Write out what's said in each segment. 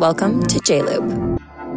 Welcome to J-Loop.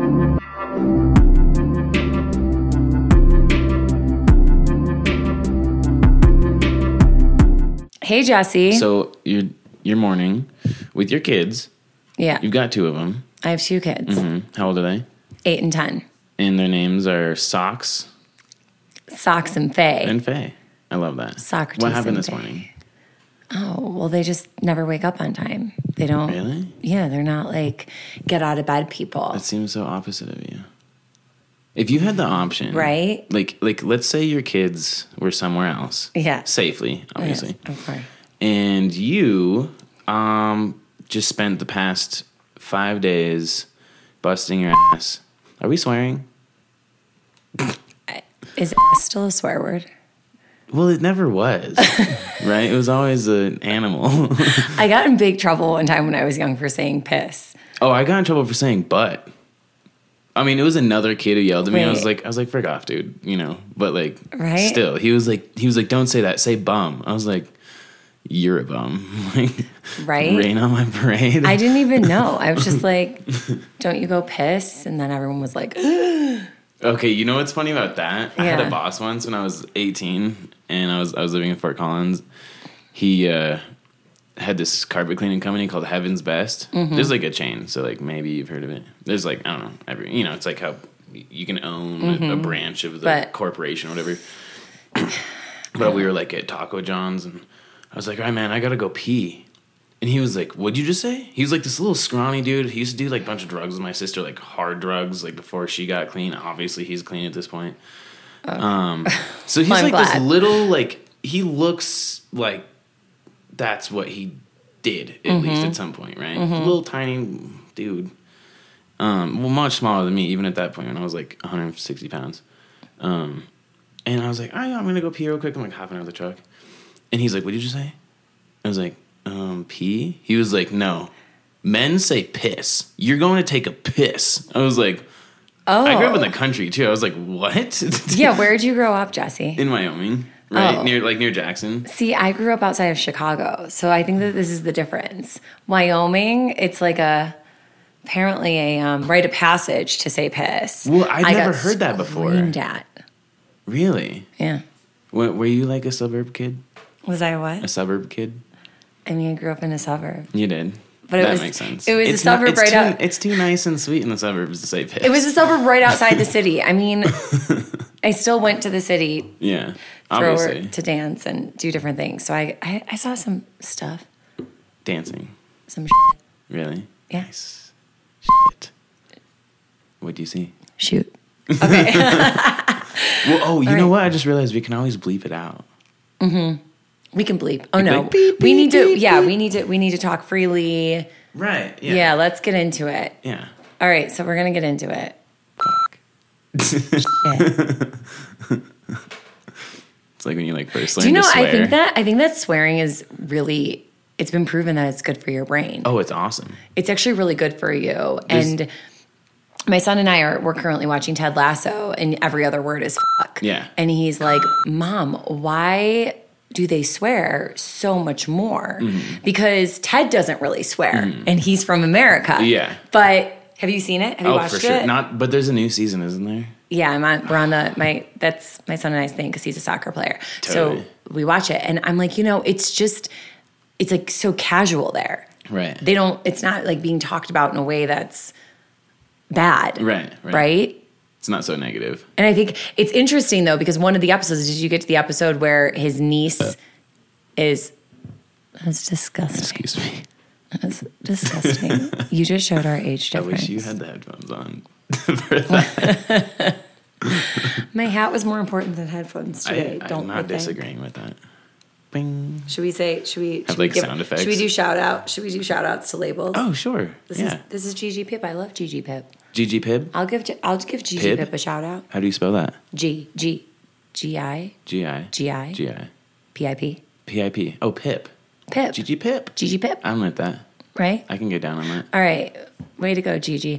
Hey, Jesse. So you're mourning with your kids. Yeah. You've got 2 of them. I have 2 kids. Mm-hmm. How old are they? 8 and 10. And their names are Socks Socks and Faye. and Faye. I love that. Socrates What happened and this Faye. morning? Oh, well, they just never wake up on time. They don't. Really? Yeah, they're not like get out of bed people. That seems so opposite of you. If you had the option, Right? Like let's say your kids were somewhere else. Yeah. Safely, obviously. Yes, of course. And you just spent the past 5 days busting your ass. Are we swearing? Is ass still a swear word? Well, it never was, right? It was always an animal. I got in big trouble one time when I was young for saying piss. Oh, I got in trouble for saying butt. I mean, it was another kid who yelled at me. I was Wait. like, frick off, dude, you know. But like, Right? still, he was like, don't say that. Say bum. I was like, you're a bum. Like, Right? rain on my parade. I didn't even know. I was just like, don't you go piss? And then everyone was like, Okay, you know what's funny about that? I had Yeah. a boss once when I was 18, and I was living in Fort Collins. He had this carpet cleaning company called Heaven's Best. Mm-hmm. There's like a chain, so like maybe you've heard of it. There's like, I don't know, it's like how you can own a branch of the But- corporation or whatever. But we were like at Taco John's, and I was like, all right, man, I gotta go pee. And he was like, what'd you just say? He was like this little scrawny dude. He used to do like a bunch of drugs with my sister, like hard drugs, like before she got clean. Obviously, he's clean at this point. So he's I'm like this glad. little, like, he looks like that's what he did, at least at some point, right? Little tiny dude. Well, much smaller than me, even at that point when I was like 160 pounds. And I was like, all right, I'm going to go pee real quick. I'm like hopping out of the truck. And he's like, what did you say? I was like, pee? He was like, no. Men say piss. You're going to take a piss. I was like, oh. I grew up in the country too. I was like, what? Yeah, where'd you grow up, Jesse? In Wyoming, right? Oh. Near Jackson. See, I grew up outside of Chicago, so I think that this is the difference. Wyoming, it's like apparently a rite of passage to say piss. Well, I'd never got heard that before. screamed at. Really? Yeah. Were you like a suburb kid? Was I what? A suburb kid? I mean, I grew up in a suburb. You did. But that it was, makes sense. It was It's a suburb it's right too, out. It's too nice and sweet in the suburbs to say piss. It was a suburb right outside the city. I mean, I still went to the city Yeah, obviously. to dance and do different things. So I saw some stuff, Dancing. some shit. Really? Yeah. Nice. Shit. What'd you see? Shoot. Okay. Well, you know right. what? I just realized we can always bleep it out. We can bleep. Oh no, like, beep, we beep, need to. beep, Yeah, beep. we need to talk freely. Right. Yeah, let's get into it. Yeah. All right, so we're gonna get into it. Fuck. Yeah. It's like when you like first learn Do you know? to swear. I think that swearing is really. It's been proven that it's good for your brain. Oh, it's awesome. It's actually really good for you. And my son and we're currently watching Ted Lasso, and every other word is fuck. Yeah. And he's like, Mom, why do they swear so much more? Mm-hmm. Because Ted doesn't really swear, and he's from America. Yeah. But have you seen it? Have you Oh, watched for sure. it? But there's a new season, isn't there? Yeah, we're on that's my son and I's thing because he's a soccer player. Totally. So we watch it, and I'm like, it's like so casual there. Right. It's not like being talked about in a way that's bad. Right. It's not so negative. And I think it's interesting though, because one of the episodes, did you get to the episode where his niece that's disgusting. Excuse me. That's disgusting. You just showed our age I difference. wish you had the headphones on for that. My hat was more important than headphones today. I'm not disagreeing with that. Bing. Should we Have, like, sound effects? Should we do shout outs to labels? Oh, sure. This is Gigi Pip. I love Gigi Pip. Gigi Pib? I'll give Gigi Pib? Pip a shout out. How do you spell that? G-I G-I. G-I G-I. P-I-P. P-I-P. Oh, Pip. Pip. Gigi Pip. Gigi Pip. I'm with that. Right? I can get down on that. All right. Way to go, Gigi.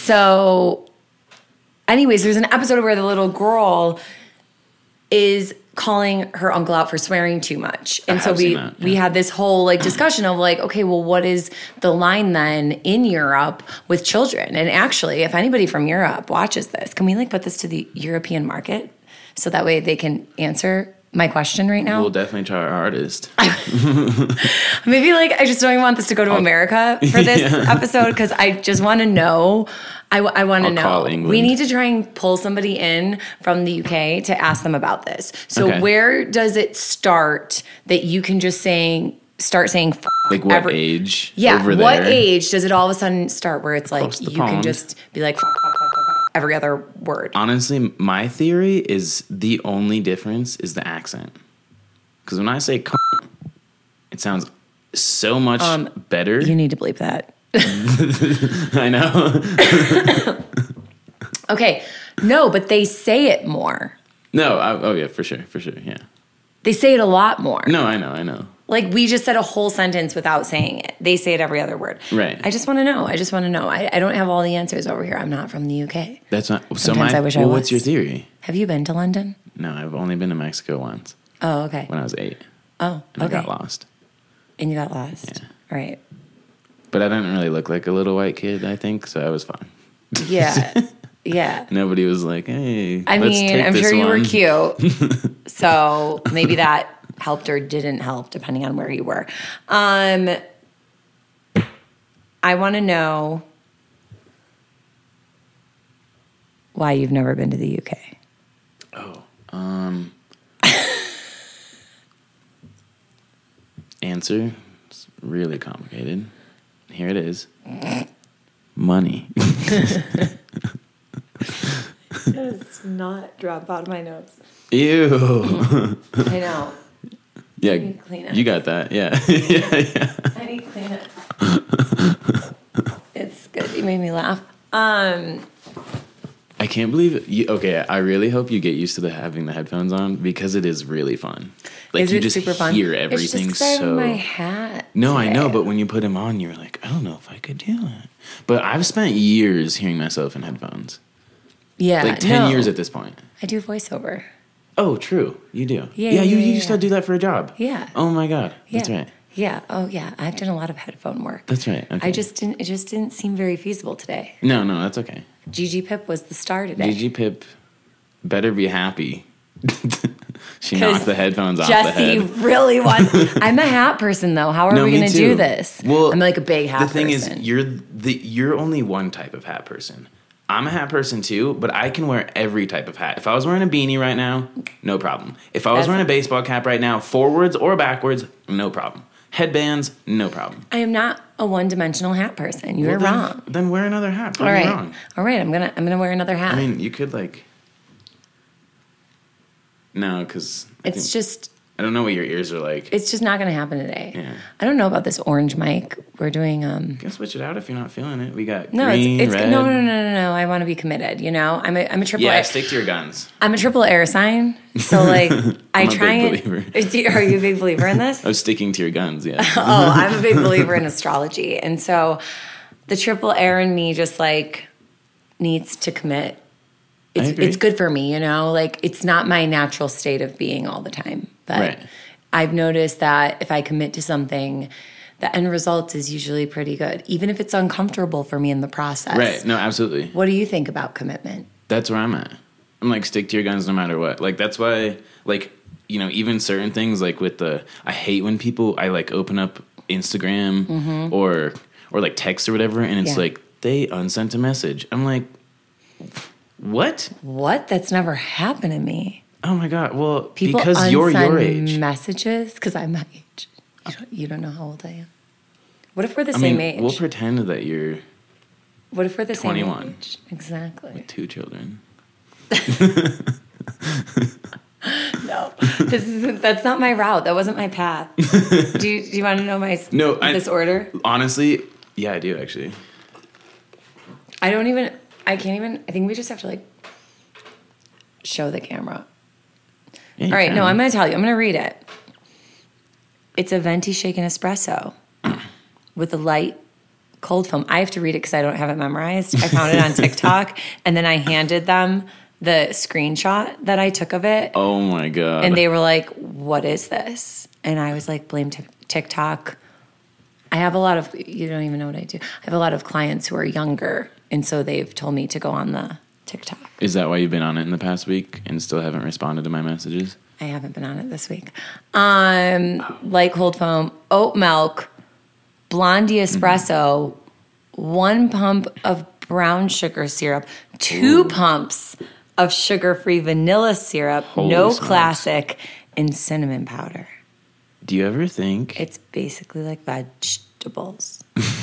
So, anyways, there's an episode where the little girl is calling her uncle out for swearing too much. And so we had this whole like discussion of like, okay, well, what is the line then in Europe with children? And actually, if anybody from Europe watches this, can we like put this to the European market so that way they can answer my question right now? We'll definitely try our hardest. Maybe like I just don't even want this to go to America for this episode because I just want to know. I want to know. We need to try and pull somebody in from the UK to ask them about this. So where does it start that you can just start saying f- like what age? Yeah, over what there? age does it all of a sudden start where it's like you pond. can just be like f- every other word? Honestly, my theory is the only difference is the accent. Because when I say c- it sounds so much better. You need to bleep that. I know. Okay. No, but they say it more. No, oh yeah, for sure, yeah. They say it a lot more. No, I know. Like we just said a whole sentence without saying it. They say it every other word. Right. I just want to know. I don't have all the answers over here. I'm not from the UK. That's not. Sometimes I wish I was. What's your theory? Have you been to London? No, I've only been to Mexico once. Oh, okay. When I was 8. Oh, and okay. I got lost. And you got lost. Yeah. Right. But I didn't really look like a little white kid, I think, so I was fine. Yeah. Yeah. Nobody was like, hey, I let's mean, take I'm this sure you one. were cute. So maybe that helped or didn't help, depending on where you were. I want to know why you've never been to the UK. Oh. Answer. It's really complicated. Here it is. Money. Does not drop out of my nose. Ew. I know. Yeah, I need Kleenex. you got that. Yeah. yeah. I need Kleenex. It's good. You made me laugh. I can't believe you. Okay, I really hope you get used to having the headphones on because it is really fun. Like is you it just super fun? hear everything it's just so. my hat. No, today. I know, but when you put them on, you're like, I don't know if I could do it. But I've spent years hearing myself in headphones. Yeah, Like 10 years at this point. I do voiceover. Oh, true. You do. Yeah, you yeah. used to do that for a job. Yeah. Oh my God. Yeah. That's right. Yeah. Oh, yeah. I've done a lot of headphone work. That's right. Okay. It just didn't seem very feasible today. No, that's okay. Gigi Pip was the star today. Gigi Pip better be happy. She knocked the headphones off the Jesse head. really wants. I'm a hat person, though. How are we me going to too. do this? Well, I'm like a big hat person. The thing is, you're only one type of hat person. I'm a hat person too, but I can wear every type of hat. If I was wearing a beanie right now, no problem. If I was wearing a baseball cap right now, forwards or backwards, no problem. Headbands, no problem. I am not a one-dimensional hat person. You're Well, wrong. Then wear another hat. Prove All me right. wrong. All right. I'm gonna wear another hat. I mean, you could no, because it's just. I don't know what your ears are like. It's just not going to happen today. Yeah. I don't know about this orange mic. We're doing You can switch it out if you're not feeling it. We got no, green, it's red. no. I want to be committed. You know, I'm a triple. Yeah, air, stick to your guns. I'm a triple air sign. So like, I I'm a try big and. Are you a big believer in this? I was sticking to your guns. Yeah. Oh, I'm a big believer in astrology, and so the triple air in me just like needs to commit. It's good for me, you know. Like it's not my natural state of being all the time, but. Right. I've noticed that if I commit to something, the end result is usually pretty good, even if it's uncomfortable for me in the process. Right. No, absolutely. What do you think about commitment? That's where I'm at. I'm like, stick to your guns no matter what. Like, that's why, like, you know, even certain things, like with I hate when I like open up Instagram or like text or whatever, and it's like, they unsent a message. I'm like, what? What? That's never happened to me. Oh my God. Well, People because you're your unsend age. messages because I'm my age. You don't know how old I am. What if we're the same age? We'll pretend that you're what if we're the 21. same age? Exactly. With 2 children. No, that's not my route. That wasn't my path. Do you want to know this order? Honestly, yeah, I do actually. I can't even. I think we just have to like show the camera. Yeah, All right, no, I'm going to tell you. I'm going to read it. It's a venti shaken espresso with a light cold foam. I have to read it because I don't have it memorized. I found it on TikTok, and then I handed them the screenshot that I took of it. Oh my God. And they were like, what is this? And I was like, blame TikTok. I have a lot of, you don't even know what I do. I have a lot of clients who are younger. And so they've told me to go on the TikTok. Is that why you've been on it in the past week and still haven't responded to my messages? I haven't been on it this week. Light cold foam, oat milk, Blondie espresso, 1 pump of brown sugar syrup, 2 pumps of sugar-free vanilla syrup, Holy no smokes. classic, and cinnamon powder. Do you ever think... It's basically like vegetables.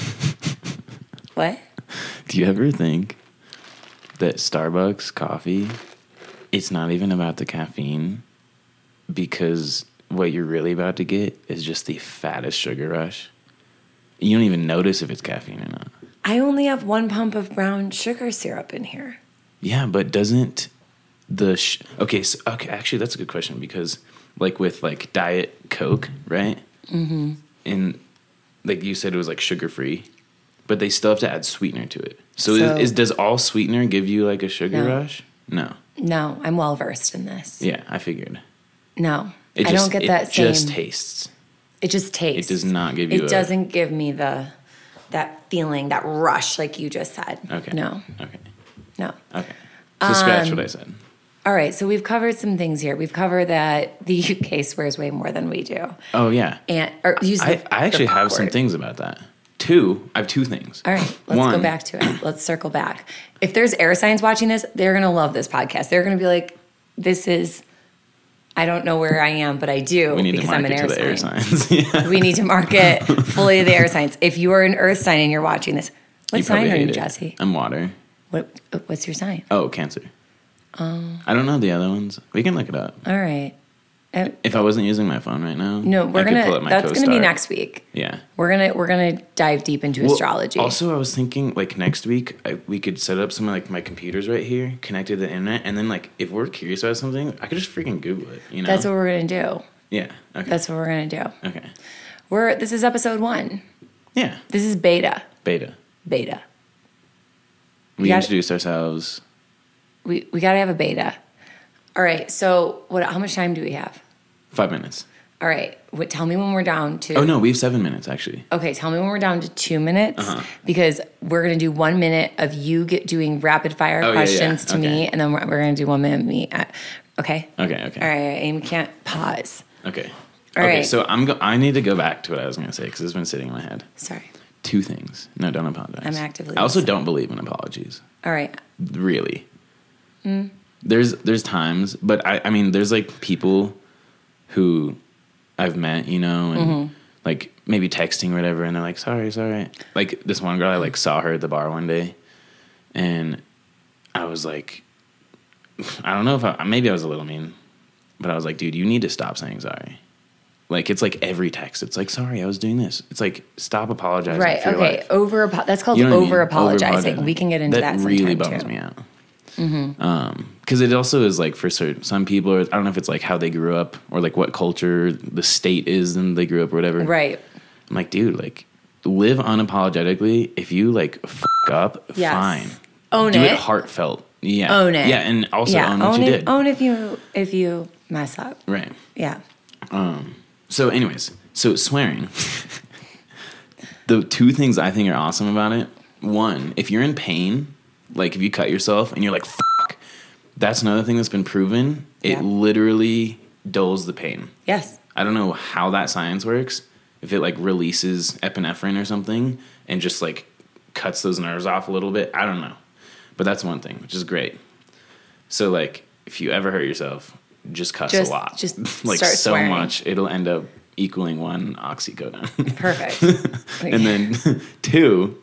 What? Do you ever think that Starbucks coffee, it's not even about the caffeine, because what you're really about to get is just the fattest sugar rush? You don't even notice if it's caffeine or not. I only have 1 pump of brown sugar syrup in here. Yeah, but doesn't the... Okay, actually, that's a good question, because like with like Diet Coke, right? Mm-hmm. And like you said, it was like sugar-free, but they still have to add sweetener to it. So does all sweetener give you like a sugar rush? No. No, I'm well-versed in this. Yeah, I figured. No, I don't get that same... It just tastes. It just tastes. It does not give you It doesn't give me that feeling, that rush like you just said. Okay. No. Okay. No. Okay. So scratch what I said. All right, so we've covered some things here. We've covered that the UK swears way more than we do. Oh, yeah. And I actually have some things about that. I have 2 things. All right, let's go back to it. Let's circle back. If there's air signs watching this, they're going to love this podcast. They're going to be like, this is... I don't know where I am, but I do because I'm an air sign. Air signs. Yeah. We need to market fully the air signs. If you are an earth sign and you're watching this, what sign are you, Jesse? I'm water. What's your sign? Oh, Cancer. I don't know the other ones. We can look it up. All right. If I wasn't using my phone right now, no, that's gonna be next week. Yeah, we're gonna dive deep into astrology. Also, I was thinking like next week we could set up some like my computers right here, connected to the internet, and then like if we're curious about something, I could just freaking Google it. You know, that's what we're gonna do. Yeah, okay. That's what we're gonna do. Okay, this is episode 1. Yeah, this is beta. We introduced ourselves. We gotta have a beta. All right. So how much time do we have? 5 minutes. All right. Tell me when we're down to... Oh, no. We have 7 minutes, actually. Okay. Tell me when we're down to 2 minutes, because we're going to do 1 minute of you doing rapid-fire questions to me, and then we're going to do 1 minute of me. Okay? Okay. All right. And we can't pause. Okay. All right. So I need to go back to what I was going to say, because it's been sitting in my head. Sorry. 2 things. No, don't apologize. I'm actively... I also don't believe in apologies. All right. Really. There's times, but I mean, there's like people who I've met, you know, and like maybe texting or whatever, and they're like, sorry. Like this one girl, I like saw her at the bar one day, and I was like, I don't know if maybe I was a little mean, but I was like, dude, you need to stop saying sorry. Like, it's like every text. It's like, sorry, I was doing this. It's like, stop apologizing. Right. Okay. That's called over-apologizing. We can get into that sometime, too. That really bums me out. Because it also is like for some people, or I don't know if it's like how they grew up or like what culture the state is and they grew up or whatever. Right. I'm like, dude, like live unapologetically. If you like up, fine. Own Do it. it heartfelt. Yeah. Own it. Yeah, and also own what you did. Own if you mess up. Right. Yeah. So anyways, swearing. The 2 things I think are awesome about it. 1, if you're in pain, like if you cut yourself and you're like, fuck, that's another thing that's been proven. It literally dulls the pain. Yes. I don't know how that science works. If it like releases epinephrine or something and just like cuts those nerves off a little bit. I don't know. But that's one thing, which is great. So like if you ever hurt yourself, just cuss a lot. Just like start so swearing. Much, it'll end up equaling 1 oxycodone. Perfect. And then 2,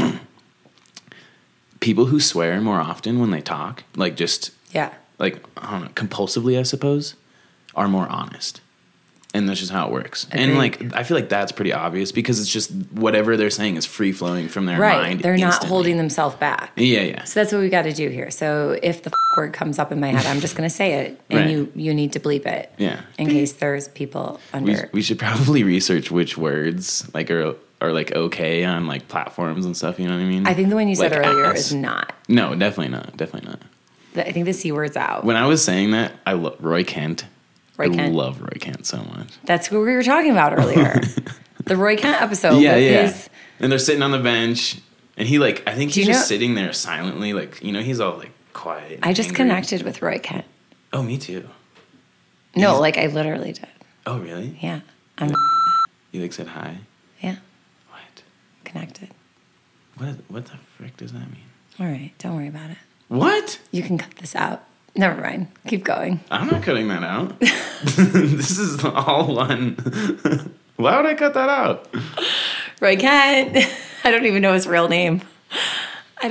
people who swear more often when they talk, like just like I don't know, compulsively, I suppose, are more honest. And that's just how it works. Agreed. And like I feel like that's pretty obvious because it's just whatever they're saying is free flowing from their mind. They're not holding themselves back. Yeah. So that's what we got to do here. So if the word comes up in my head, I'm just going to say it, and you need to bleep it. Yeah. In case there's people under. We should probably research which words like are like okay on like platforms and stuff. You know what I mean? I think the one you said earlier is not. No, definitely not. I think the C word's out. When I was saying that, I love Roy Kent. I love Roy Kent so much. That's who we were talking about earlier. The Roy Kent episode. Yeah. And they're sitting on the bench, and he I think he's just sitting there silently, he's all quiet. I just connected with Roy Kent. Oh, me too. No, I literally did. Oh, really? Yeah. You said hi? Yeah. What? Connected. What the frick does that mean? All right, don't worry about it. What? You can cut this out. Never mind. Keep going. I'm not cutting that out. This is all one. Why would I cut that out? Roy Kent. I don't even know his real name. I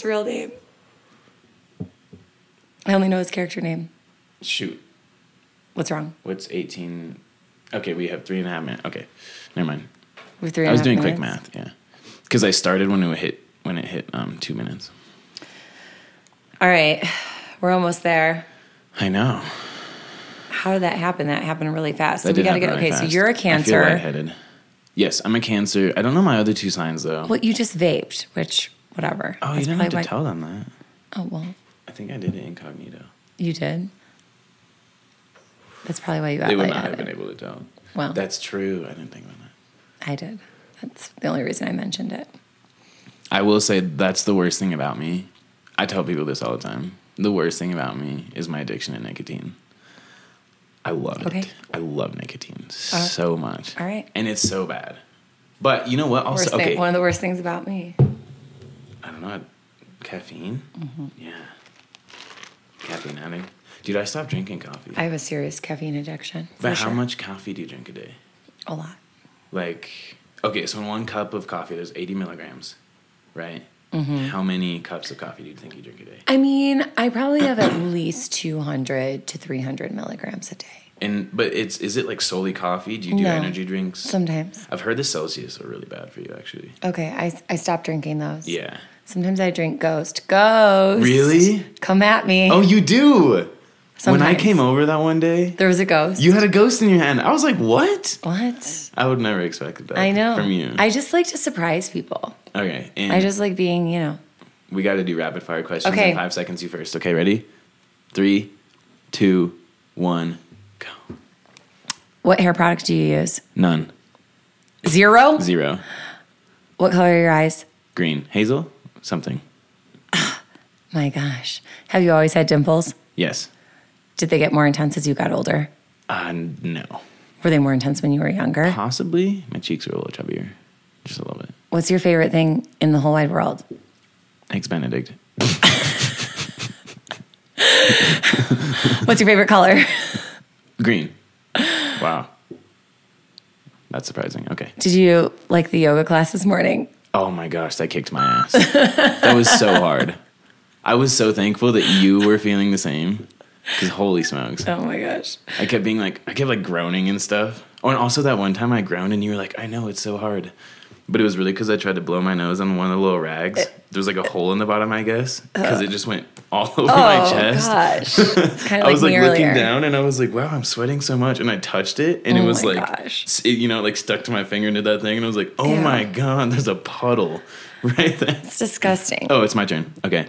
only know his character name. Shoot. What's wrong? What's 18? Okay, we have 3.5 minutes. Okay, never mind. With 3.5 minutes? I was doing quick math, yeah. Because I started when it hit 2 minutes. All right. We're almost there. I know. How did that happen? That happened really fast. So we got to get... Okay, so you're a Cancer. I feel lightheaded. Yes, I'm a Cancer. I don't know my other 2 signs, though. Well, you just vaped, which, whatever. Oh, you didn't have to tell them that. Oh, well. I think I did it incognito. You did? That's probably why you got They would not have been able to tell. Well. That's true. I didn't think about that. I did. That's the only reason I mentioned it. I will say that's the worst thing about me. I tell people this all the time. The worst thing about me is my addiction to nicotine. I love it. I love nicotine so much. All right. And it's so bad. But you know what? Also, one of the worst things about me. I don't know. Caffeine? Mm-hmm. Yeah. Caffeine addict. Dude, I stopped drinking coffee. I have a serious caffeine addiction. But how much coffee do you drink a day? A lot. Okay, so in 1 cup of coffee, there's 80 milligrams, right? Mm-hmm. How many cups of coffee do you think you drink a day? I mean, I probably have at least 200 to 300 milligrams a day. But is it solely coffee? Do you do energy drinks? Sometimes. I've heard the Celsius are really bad for you, actually. Okay, I stopped drinking those. Yeah. Sometimes I drink Ghost. Ghost. Really? Come at me. Oh, you do? Sometimes. When I came over that one day, there was a ghost. You had a ghost in your hand. I was like, what? What? I would never expect that. I know. From you. I just like to surprise people. Okay. And I just like being, we got to do rapid fire questions. Okay. In 5 seconds, you first. Okay, ready? 3, 2, 1, go. What hair product do you use? None. 0? 0. What color are your eyes? Green. Hazel? Something. My gosh. Have you always had dimples? Yes. Did they get more intense as you got older? No. Were they more intense when you were younger? Possibly. My cheeks are a little chubbier. Just a little bit. What's your favorite thing in the whole wide world? Eggs Benedict. What's your favorite color? Green. Wow. That's surprising. Okay. Did you like the yoga class this morning? Oh my gosh, that kicked my ass. That was so hard. I was so thankful that you were feeling the same. Because holy smokes. Oh my gosh. I kept groaning and stuff. Oh, and also that one time I groaned and you were like, I know, it's so hard. But it was really because I tried to blow my nose on one of the little rags. There was a hole in the bottom, I guess, because it just went all over my chest. Oh gosh. It's kind of I was me looking earlier. down and I was like, wow, I'm sweating so much. And I touched it and it was stuck to my finger and did that thing. And I was like, oh my God, there's a puddle right there. It's disgusting. Oh, it's my turn. Okay.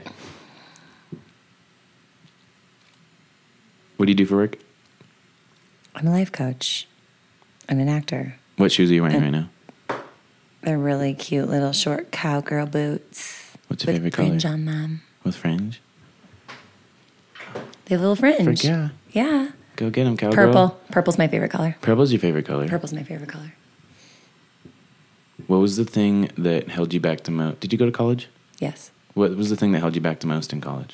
What do you do for work? I'm a life coach. I'm an actor. What shoes are you wearing right now? They're really cute little short cowgirl boots. What's your favorite color? With fringe on them. With fringe? They have a little fringe. Frick yeah. Yeah. Go get them, cowgirl. Purple. Purple's my favorite color. Purple's your favorite color? Purple's my favorite color. What was the thing that held you back the most? Did you go to college? Yes. What was the thing that held you back the most in college?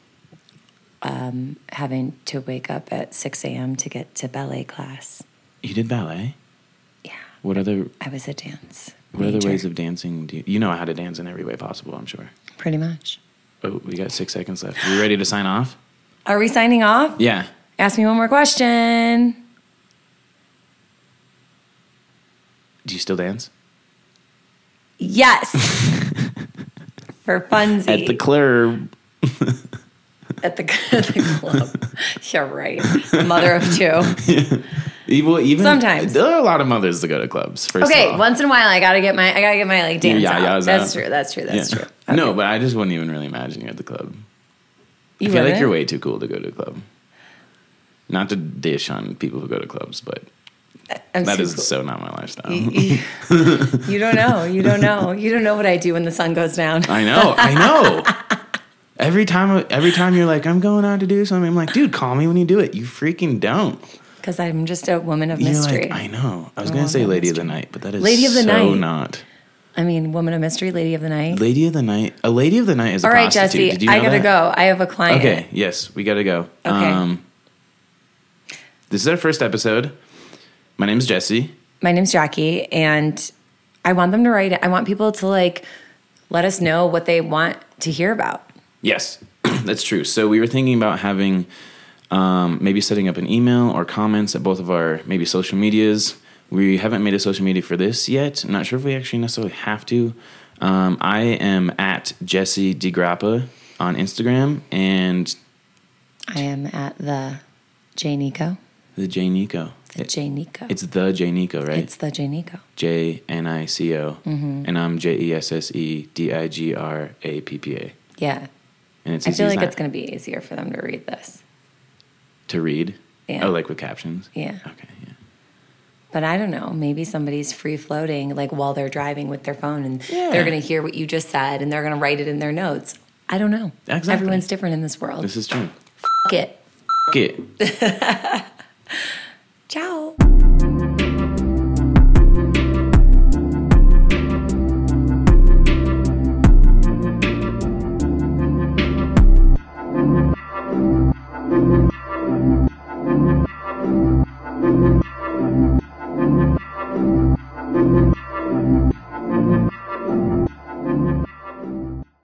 Having to wake up at 6 a.m. to get to ballet class. You did ballet? Yeah. I was a dance What other ways of dancing do you know how to dance in every way possible, I'm sure. Pretty much. Oh, we got 6 seconds left. Are we ready to sign off? Are we signing off? Yeah. Ask me one more question. Do you still dance? Yes. For funsies. At the club. At the club. You're right. Mother of 2. Yeah. Even sometimes there are a lot of mothers that go to clubs. Okay, once in a while I gotta get my like dance out. That's true. No, but I just wouldn't even really imagine you at the club. I feel like you're way too cool to go to a club. Not to dish on people who go to clubs, but that is cool. So not my lifestyle. You don't know. You don't know. You don't know what I do when the sun goes down. I know. Every time you're like, I'm going out to do something, I'm like, dude, call me when you do it. You freaking don't. Because I'm just a woman of mystery. Like, I know. I was going to say Lady of the Night, but that is Lady of the Night. Not. I mean, woman of mystery, Lady of the Night. Lady of the Night. A Lady of the Night is a prostitute. All right, Jesse, Did you know I gotta go. I have a client. Okay, yes, we gotta go. Okay. This is our first episode. My name's Jesse. My name's Jackie, and I want them to write it. I want people to let us know what they want to hear about. Yes, that's true. So we were thinking about having maybe setting up an email or comments at both of our maybe social medias. We haven't made a social media for this yet. I'm not sure if we actually necessarily have to. I am at Jesse DeGrappa on Instagram, and I am at the J Nico. The J Nico. J Nico. It's the J Nico, right? It's the J Nico. JNICO. And I'm JESSEDIGRAPPA. Yeah. And it's I feel like it's going to be easier for them to read this. To read? Yeah. Oh, like with captions? Yeah. Okay, yeah. But I don't know. Maybe somebody's free floating like while they're driving with their phone and they're going to hear what you just said and they're going to write it in their notes. I don't know. Exactly. Everyone's different in this world. This is true. F*** it. F*** it.